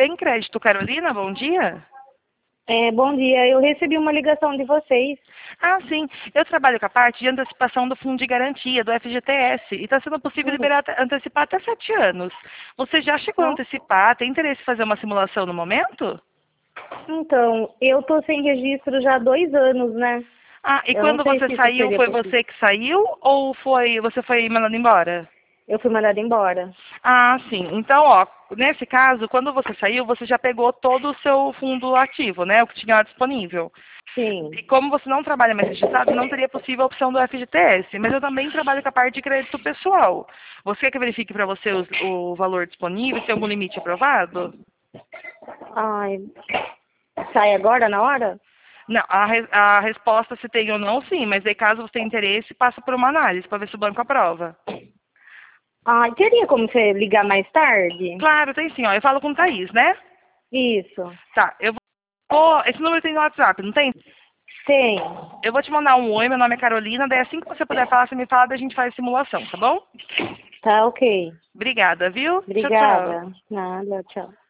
Bem Crédito, Carolina, bom dia. Bom dia, eu recebi uma ligação de vocês. Ah, sim. Eu trabalho com a parte de antecipação do Fundo de Garantia, do FGTS, e está sendo possível Uhum. liberar, antecipar até 7 anos. Você já chegou a Ó, antecipar? Tem interesse em fazer uma simulação no momento? Então, eu tô sem registro já há 2 anos, né? Ah, e Eu não quando sei você se isso saiu, seria foi possível. você que saiu ou você foi mandado embora? Eu fui mandada embora. Ah, sim. Então, ó, nesse caso, quando você saiu, você já pegou todo o seu fundo ativo, né? O que tinha lá disponível. Sim. E como você não trabalha mais registrado, não teria possível a opção do FGTS. Mas eu também trabalho com a parte de crédito pessoal. Você quer que verifique para você o valor disponível, se tem algum limite aprovado? Ai, sai agora na hora? Não, a resposta se tem ou não, sim. Mas aí, caso você tenha interesse, passa por uma análise para ver se o banco aprova. Ai, teria como você ligar mais tarde? Claro, tem sim. Ó, eu falo com o Thaís, né? Isso. Tá, eu vou... Esse número tem no WhatsApp, não tem? Tem. Eu vou te mandar um oi, meu nome é Carolina, daí assim que você puder falar, você me fala, daí a gente faz a simulação, tá bom? Tá ok. Obrigada, viu? Tchau, tchau. Obrigada. Nada, tchau.